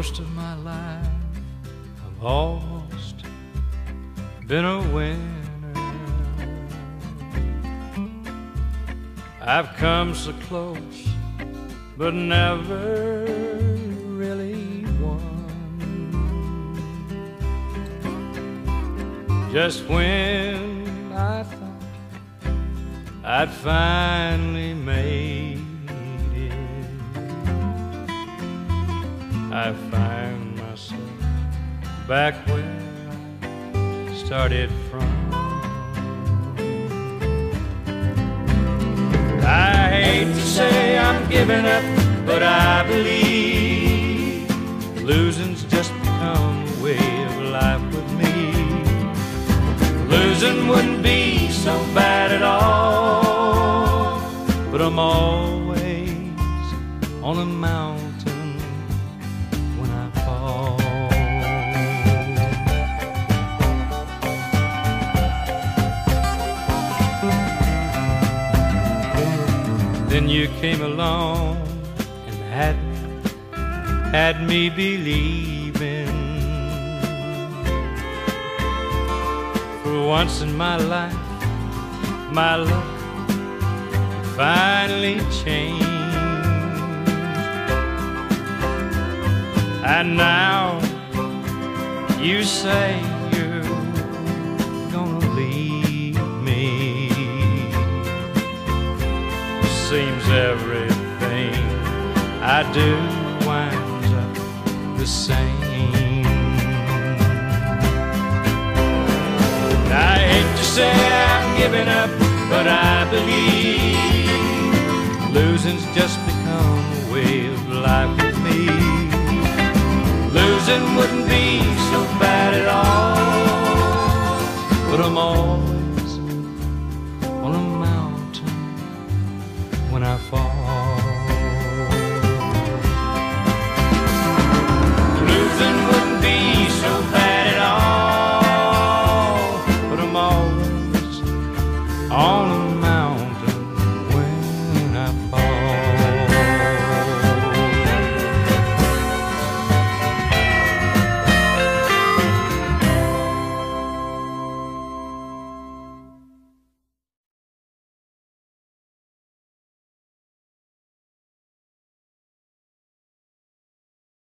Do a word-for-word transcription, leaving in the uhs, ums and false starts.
Most of my life I've almost been a winner. I've come so close, but never really won. Just when I thought I'd finally made it, I find myself back where I started from. I hate to say I'm giving up, but I believe losing's just become a way of life with me. Losing wouldn't be so bad at all, but I'm always on a mountain when I fall. Then you came along and had, had me believing. For once in my life, my luck finally changed. And now you say you're gonna leave me. Seems everything I do winds up the same. I hate to say I'm giving up, but I believe losing's just become a way of life with me. Losing wouldn't be so bad